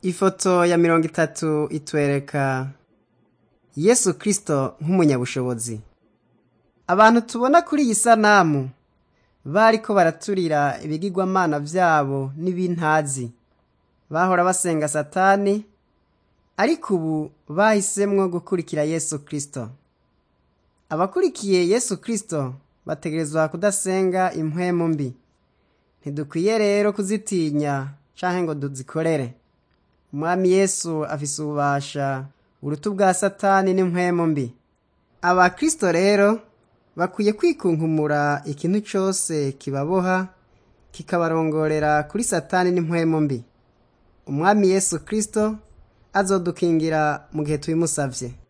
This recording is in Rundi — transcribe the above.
Ifoto ya 30 itwereka Yesu Kristo nk'umunyabushobozi. Abantu tubona kuri iyi sanamu bariko baraturira ibigirwamana vyabo n'ibintazi. Bahora basenga Satani, ariko ubu bahisemwo gukurikira Yesu Kristo. Abakurikiye Yesu Kristo bategerezwa kudasenga impwemu mbi. Ntidukwiye rero kuzitinya canke ngo duzikorere. Umwami Yesu afise ububasha uruta bwa Satani n'impwemu mbi. Abakristo rero bakwiye kwikunkumura ikintu cose kibaboha kikabarongorera kuri Satani n'impwemu mbi. Umwami Yesu Kristo azodukingira mu gihe tubimusavye.